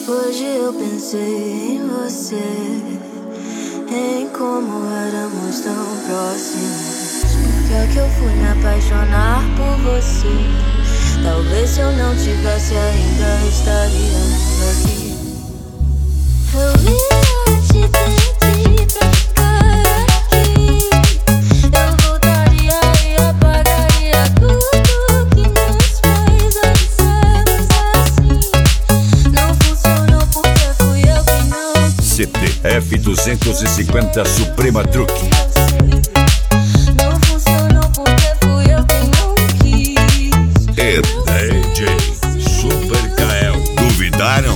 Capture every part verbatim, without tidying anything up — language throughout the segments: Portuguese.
Hoje eu pensei em você, em como éramos tão próximos. Por que é que eu fui me apaixonar por você? Talvez se eu não tivesse ainda estaria aqui. Eu ia te pedir pra ficar aqui. Eu voltaria e apagaria tudo que nos fez avisarmos assim. Não funcionou porque fui eu que não. C D F duzentos e cinquenta Suprema Truque. Não funcionou porque fui eu que não quis. E D J Super Kael. Duvidaram?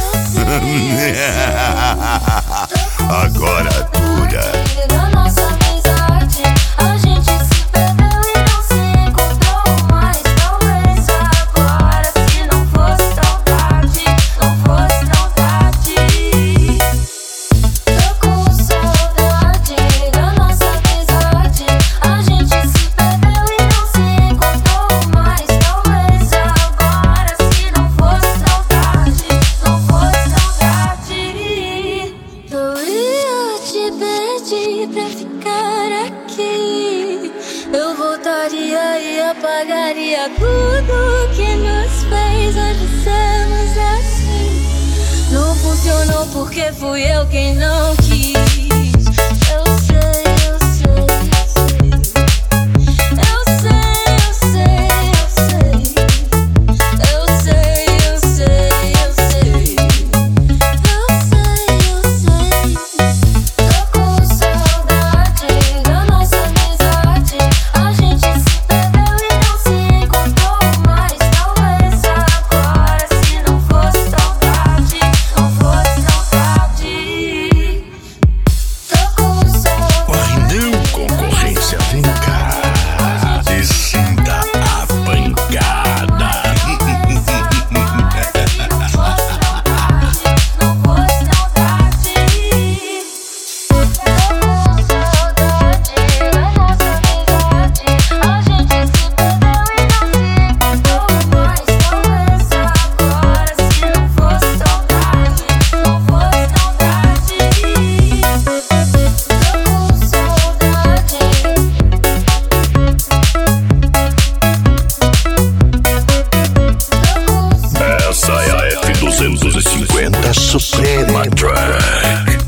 Agora dura. Da nossa amizade, a gente se perdeu e não se encontrou mais. Talvez agora, se não fosse saudade, não fosse saudade. Tô com saudade da nossa amizade. A gente se perdeu e não se encontrou mais. Talvez agora, se não fosse saudade, não fosse saudade. Eu ia te pedir pra ficar aqui. Eu voltaria e apagaria tudo que nos fez hoje sermos assim. Não funcionou porque fui eu quem não quis. Eu sei, eu sei, eu sei. Eu sei, eu sei, eu sei. Eu sei, eu sei, eu sei. Eu sei, eu sei. Tô com saudade da nossa amizade. A gente se perdeu e não se encontrou mais. Talvez agora, se não fosse saudade, não fosse saudade. Tô com saudade. Ai não, concorrência, vem cá e sinta a pancada. Não fosse saudade, não fosse saudade. Tô com saudade da nossa amizade. A gente se perdeu e não se encontrou mais. Talvez agora, se não fosse saudade, não fosse saudade. Tô com saudade. Essa é a F duzentos e cinquenta Suprema Truque.